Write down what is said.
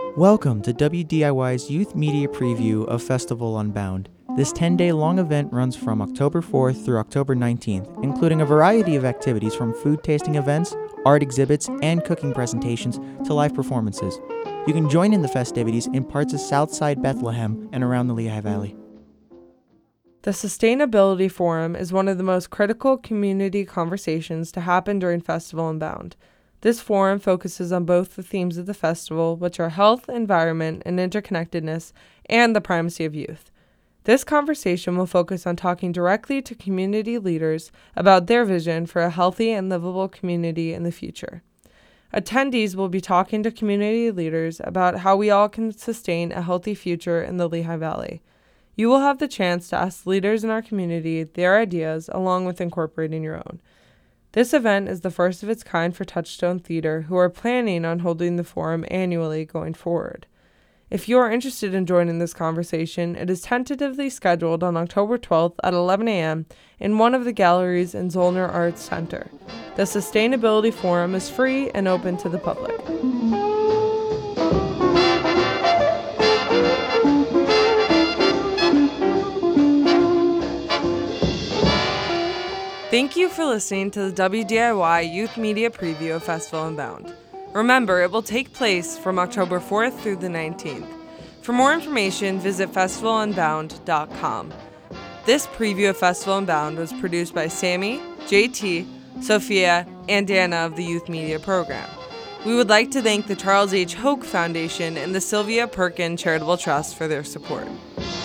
Welcome to WDIY's Youth Media Preview of Festival Unbound. This 10-day long event runs from October 4th through October 19th, including a variety of activities from food tasting events, art exhibits, and cooking presentations to live performances. You can join in the festivities in parts of Southside Bethlehem and around the Lehigh Valley. The Sustainability Forum is one of the most critical community conversations to happen during Festival Unbound. This forum focuses on both the themes of the festival, which are health, environment, and interconnectedness, and the primacy of youth. This conversation will focus on talking directly to community leaders about their vision for a healthy and livable community in the future. Attendees will be talking to community leaders about how we all can sustain a healthy future in the Lehigh Valley. You will have the chance to ask leaders in our community their ideas along with incorporating your own. This event is the first of its kind for Touchstone Theater, who are planning on holding the forum annually going forward. If you are interested in joining this conversation, it is tentatively scheduled on October 12th at 11 a.m. in one of the galleries in Zollner Arts Center. The Sustainability Forum is free and open to the public. Thank you for listening to the WDIY Youth Media Preview of Festival Unbound. Remember, it will take place from October 4th through the 19th. For more information, visit festivalunbound.com. This preview of Festival Unbound was produced by Sammy, JT, Sophia, and Dana of the Youth Media Program. We would like to thank the Charles H. Hoke Foundation and the Sylvia Perkin Charitable Trust for their support.